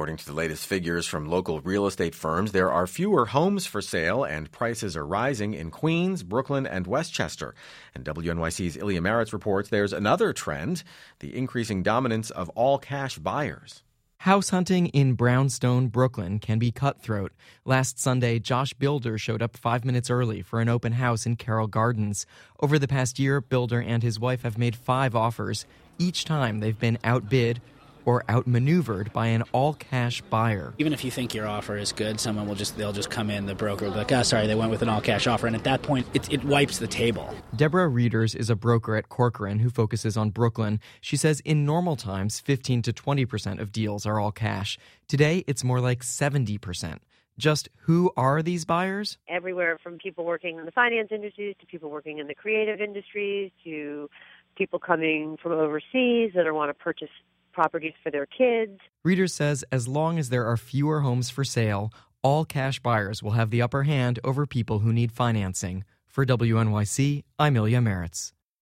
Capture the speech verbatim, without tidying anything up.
According to the latest figures from local real estate firms, there are fewer homes for sale and prices are rising in Queens, Brooklyn, and Westchester. And W N Y C's Ilya Maritz reports there's another trend, the increasing dominance of all-cash buyers. House hunting in Brownstone, Brooklyn can be cutthroat. Last Sunday, Josh Builder showed up five minutes early for an open house in Carroll Gardens. Over the past year, Builder and his wife have made five offers. Each time they've been outbid or outmaneuvered by an all-cash buyer. Even if you think your offer is good, someone will just, they'll just come in, the broker will be like, oh, sorry, they went with an all-cash offer. And at that point, it, it wipes the table. Deborah Reeders is a broker at Corcoran who focuses on Brooklyn. She says in normal times, fifteen to twenty percent of deals are all cash. Today, it's more like seventy percent. Just who are these buyers? Everywhere from people working in the finance industries to people working in the creative industries to people coming from overseas that want to purchase properties for their kids. Reeders says as long as there are fewer homes for sale, all cash buyers will have the upper hand over people who need financing. For W N Y C, I'm Ilya Maritz.